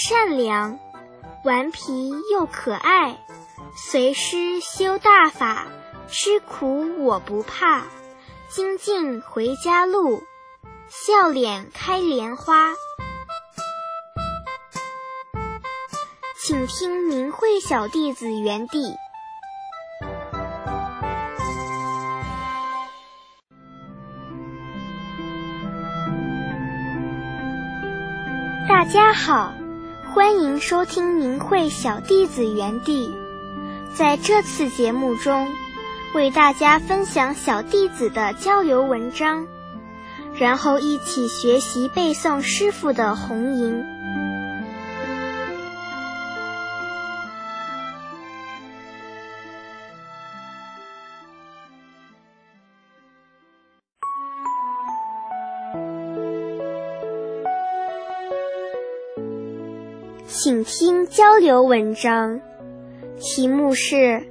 善良，顽皮又可爱，随师修大法，吃苦我不怕，精进回家路，笑脸开莲花。请听明慧小弟子园地。大家好，欢迎收听明慧小弟子园地。在这次节目中，为大家分享小弟子的交流文章，然后一起学习背诵师父的弘吟。请听交流文章，题目是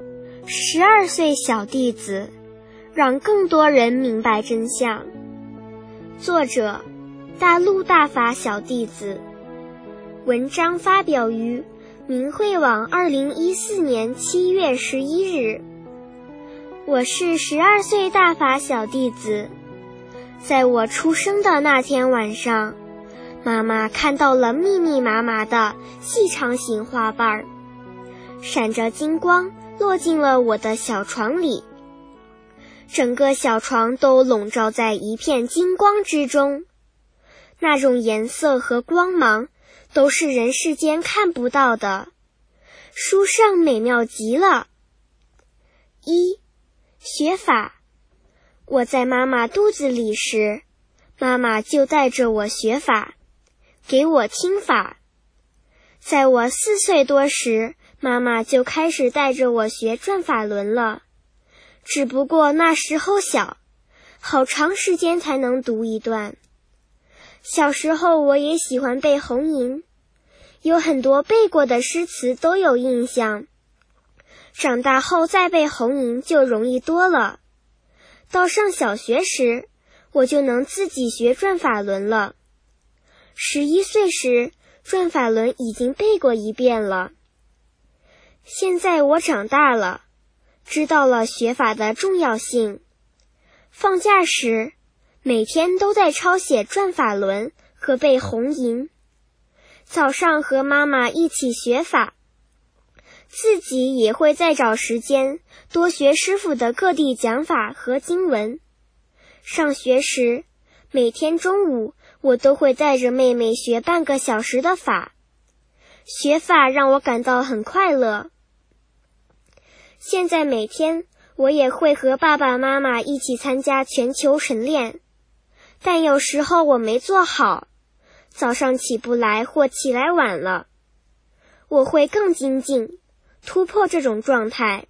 12岁小弟子，让更多人明白真相。作者大陆大法小弟子。文章发表于明慧网2014年7月11日。我是12岁大法小弟子。在我出生的那天晚上，妈妈看到了密密麻麻的细长型花瓣，闪着金光落进了我的小床里，整个小床都笼罩在一片金光之中，那种颜色和光芒都是人世间看不到的，殊胜美妙极了。1. 学法。我在妈妈肚子里时，妈妈就带着我学法，给我听法。在我4岁多时，妈妈就开始带着我学转法轮了，只不过那时候小，好长时间才能读一段。小时候我也喜欢背弘吟，有很多背过的诗词都有印象，长大后再背弘吟就容易多了。到上小学时，我就能自己学转法轮了。11岁时，转法轮已经背过一遍了。现在我长大了，知道了学法的重要性。放假时，每天都在抄写转法轮和背弘吟。早上和妈妈一起学法，自己也会再找时间多学师父的各地讲法和经文。上学时，每天中午我都会带着妹妹学半个小时的法，学法让我感到很快乐。现在每天我也会和爸爸妈妈一起参加全球晨练，但有时候我没做好，早上起不来或起来晚了，我会更精进，突破这种状态。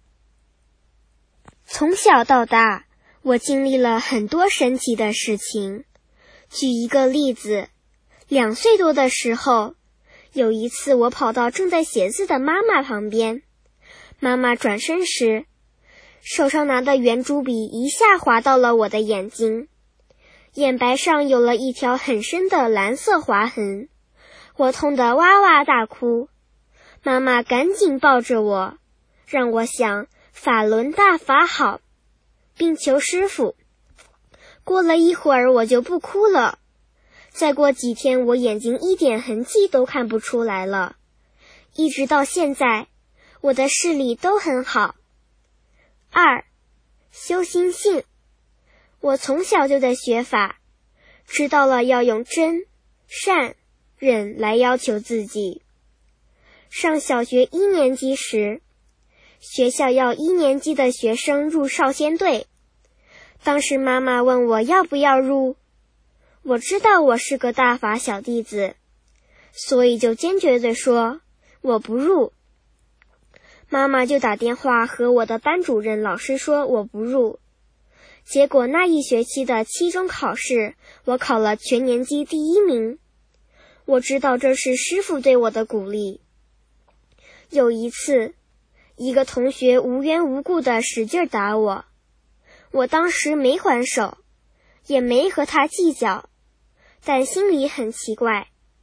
从小到大，我经历了很多神奇的事情。举一个例子，2岁多的时候，有一次我跑到正在写字的妈妈旁边，妈妈转身时，手上拿的圆珠笔一下划到了我的眼睛，眼白上有了一条很深的蓝色划痕，我痛得哇哇大哭。妈妈赶紧抱着我，让我想法轮大法好，并求师父。过了一会儿我就不哭了，再过几天我眼睛一点痕迹都看不出来了，一直到现在，我的视力都很好。2. 修心性。我从小就在学法，知道了要用真、善、忍来要求自己。上小学1年级时，学校要1年级的学生入少先队，当时妈妈问我要不要入，我知道我是个大法小弟子，所以就坚决地说我不入。妈妈就打电话和我的班主任老师说我不入。结果那一学期的期中考试，我考了全年级第1名。我知道这是师父对我的鼓励。有一次，一个同学无缘无故地使劲打我，我当时没还手，也没和他计较，但心里很奇怪，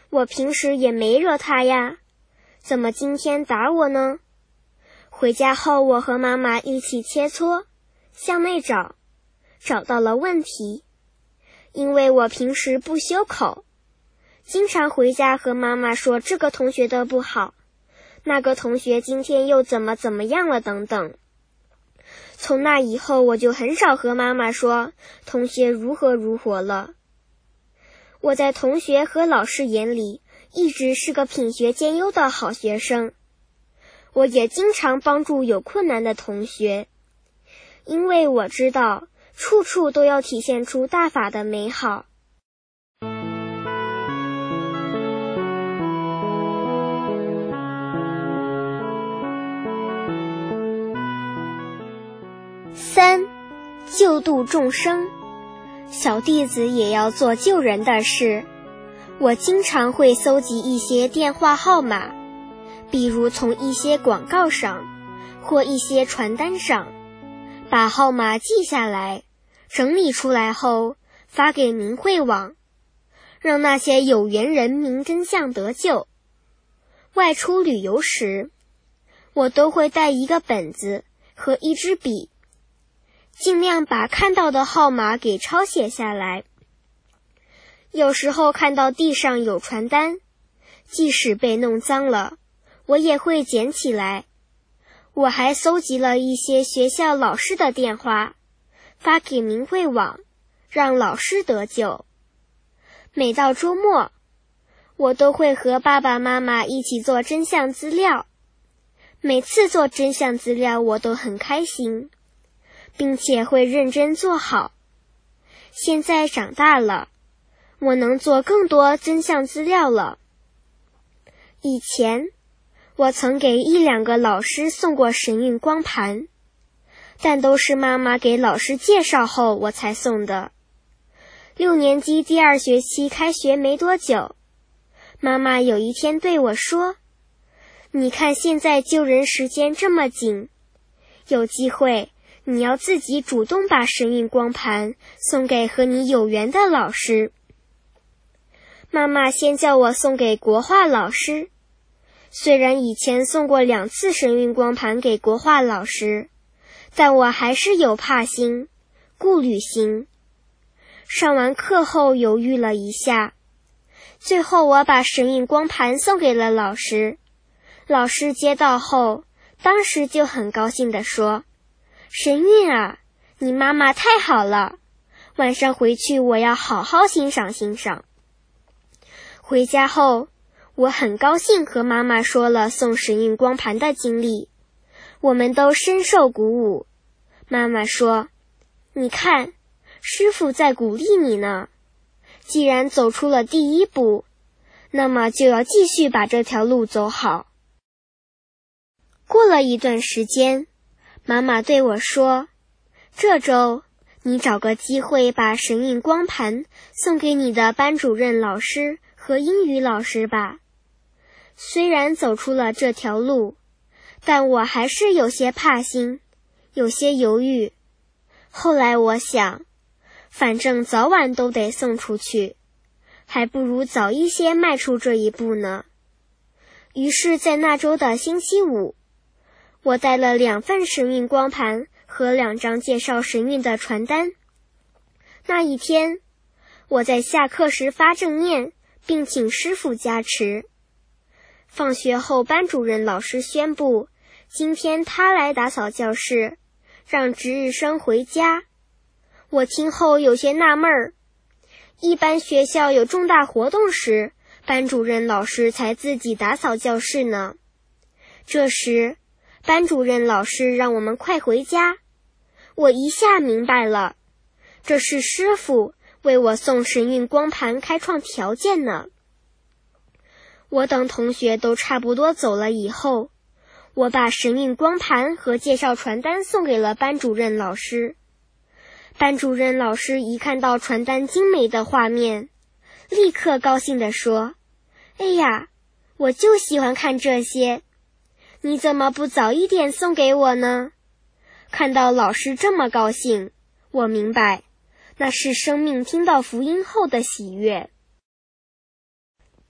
我平时也没惹他呀，怎么今天打我呢？回家后，我和妈妈一起切磋，向内找到了问题。因为我平时不修口，经常回家和妈妈说这个同学的不好，那个同学今天又怎么样了等等。从那以后，我就很少和妈妈说同学如何了。我在同学和老师眼里一直是个品学兼优的好学生，我也经常帮助有困难的同学，因为我知道处处都要体现出大法的美好。3. 救度众生。小弟子也要做救人的事。我经常会搜集一些电话号码，比如从一些广告上或一些传单上，把号码记下来，整理出来后发给明慧网，让那些有缘人明真相得救。外出旅游时，我都会带一个本子和一支笔，尽量把看到的号码给抄写下来。有时候看到地上有传单，即使被弄脏了，我也会捡起来。我还搜集了一些学校老师的电话，发给明慧网，让老师得救。每到周末，我都会和爸爸妈妈一起做真相资料。每次做真相资料我都很开心，并且会认真做好。现在长大了，我能做更多真相资料了。以前，我曾给1-2个老师送过神韵光盘，但都是妈妈给老师介绍后我才送的。6年级第2学期开学没多久，妈妈有一天对我说：“你看现在救人时间这么紧，有机会你要自己主动把神韵光盘送给和你有缘的老师。”妈妈先叫我送给国画老师，虽然以前送过2次神韵光盘给国画老师，但我还是有怕心、顾虑心。上完课后犹豫了一下，最后我把神韵光盘送给了老师。老师接到后，当时就很高兴地说：“神韵啊，你妈妈太好了，晚上回去我要好好欣赏欣赏。”回家后，我很高兴和妈妈说了送神韵光盘的经历，我们都深受鼓舞。妈妈说：“你看，师父在鼓励你呢。既然走出了第一步，那么就要继续把这条路走好。”过了一段时间，妈妈对我说：“这周你找个机会把神韵光盘送给你的班主任老师和英语老师吧。”虽然走出了这条路，但我还是有些怕心，有些犹豫。后来我想，反正早晚都得送出去，还不如早一些迈出这一步呢。于是在那周的星期五，我带了2份神韵光盘和2张介绍神韵的传单。那一天，我在下课时发正念，并请师父加持。放学后，班主任老师宣布，今天他来打扫教室，让值日生回家。我听后有些纳闷儿，一般学校有重大活动时，班主任老师才自己打扫教室呢。这时，班主任老师让我们快回家。我一下明白了，这是师父为我送神韵光盘开创条件呢。我等同学都差不多走了以后，我把神韵光盘和介绍传单送给了班主任老师。班主任老师一看到传单精美的画面，立刻高兴地说：“哎呀，我就喜欢看这些，你怎么不早一点送给我呢？”看到老师这么高兴，我明白，那是生命听到福音后的喜悦。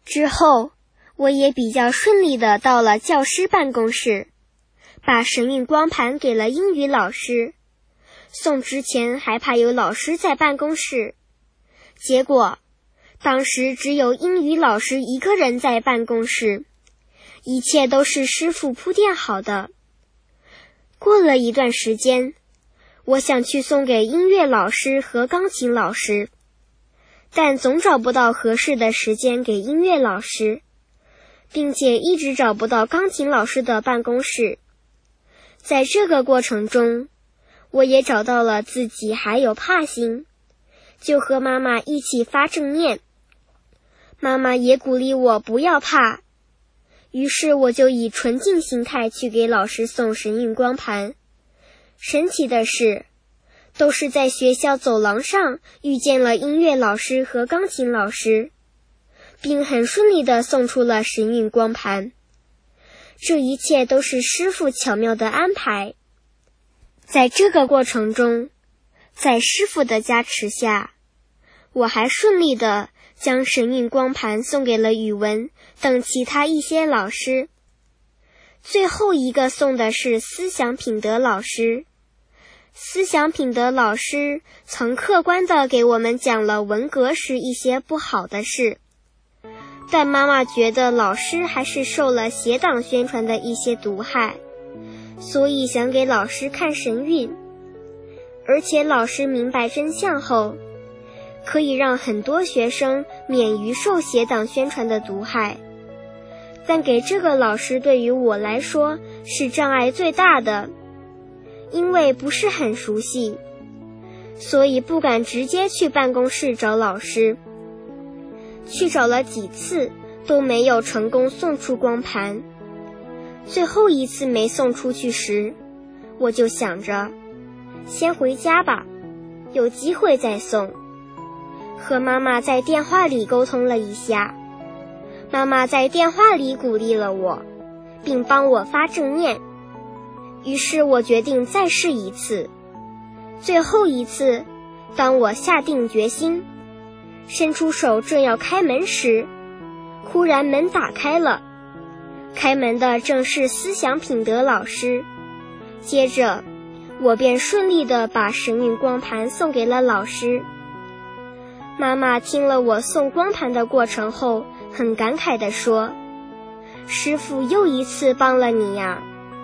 之后，我也比较顺利地到了教师办公室，把神韵光盘给了英语老师。送之前还怕有老师在办公室，结果当时只有英语老师一个人在办公室，一切都是师傅铺垫好的。过了一段时间，我想去送给音乐老师和钢琴老师，但总找不到合适的时间给音乐老师，并且一直找不到钢琴老师的办公室。在这个过程中，我也找到了自己还有怕心，就和妈妈一起发正念。妈妈也鼓励我不要怕，于是我就以纯净心态去给老师送神韵光盘。神奇的是，都是在学校走廊上遇见了音乐老师和钢琴老师，并很顺利地送出了神韵光盘。这一切都是师父巧妙的安排。在这个过程中，在师父的加持下，我还顺利地将神韵光盘送给了语文等其他一些老师。最后一个送的是思想品德老师。思想品德老师曾客观地给我们讲了文革时一些不好的事，但妈妈觉得老师还是受了邪党宣传的一些毒害，所以想给老师看神韵。而且老师明白真相后，可以让很多学生免于受邪党宣传的毒害。但给这个老师对于我来说是障碍最大的，因为不是很熟悉，所以不敢直接去办公室找老师。去找了几次都没有成功送出光盘。最后一次没送出去时，我就想着先回家吧，有机会再送。和妈妈在电话里沟通了一下，妈妈在电话里鼓励了我，并帮我发正念。于是我决定再试一次。最后一次，当我下定决心，伸出手正要开门时，忽然门打开了，开门的正是思想品德老师。接着我便顺利地把神韵光盘送给了老师。妈妈听了我送光盘的过程后，很感慨地说：“师父又一次帮了你呀。”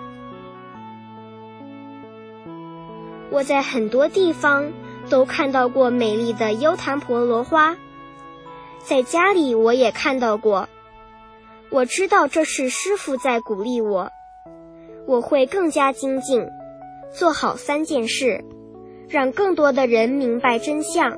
我在很多地方都看到过美丽的优昙婆罗花，在家里我也看到过。我知道这是师父在鼓励我，我会更加精进，做好3件事，让更多的人明白真相。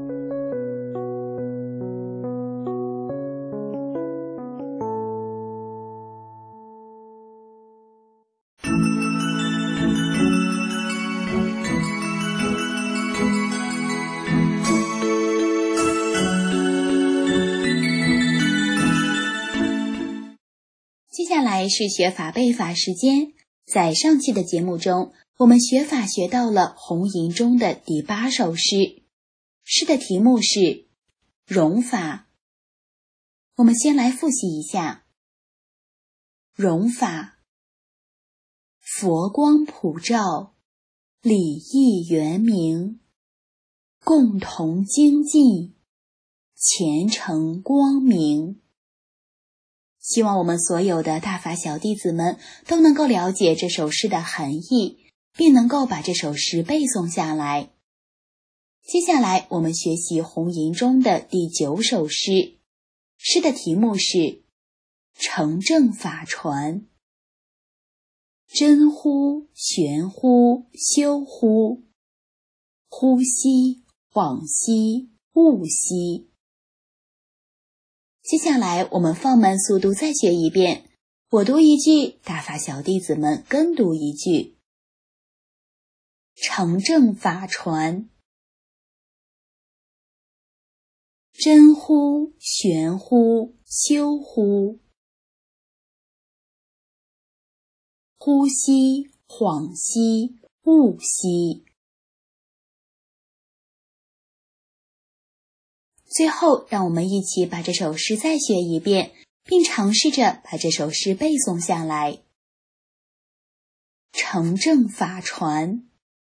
接下来是学法背法时间。在上期的节目中，我们学法学到了红吟中的第8首诗，诗的题目是融法。我们先来复习一下。融法，佛光普照，礼义圆明，共同精进，虔诚光明。希望我们所有的大法小弟子们都能够了解这首诗的含义，并能够把这首诗背诵下来。接下来我们学习红吟中的第9首诗，诗的题目是成正法传。真乎玄乎修乎，呼吸恍兮悟兮。接下来我们放慢速度再学一遍，我读一句，大法小弟子们跟读一句。成正法传。真乎玄乎修乎，呼吸恍兮悟兮。 最后，让我们一起把这首诗再学一遍，并尝试着把这首诗背诵下来。成正法传，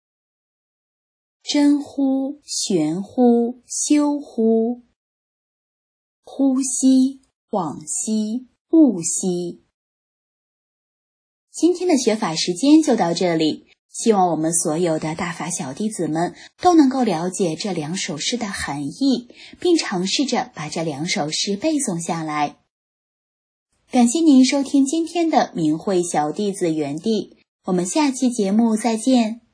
真乎玄乎修乎，呼吸往昔勿昔。今天的学法时间就到这里，希望我们所有的大法小弟子们都能够了解这2首诗的含义，并尝试着把这2首诗背诵下来。感谢您收听今天的明慧小弟子园地，我们下期节目再见。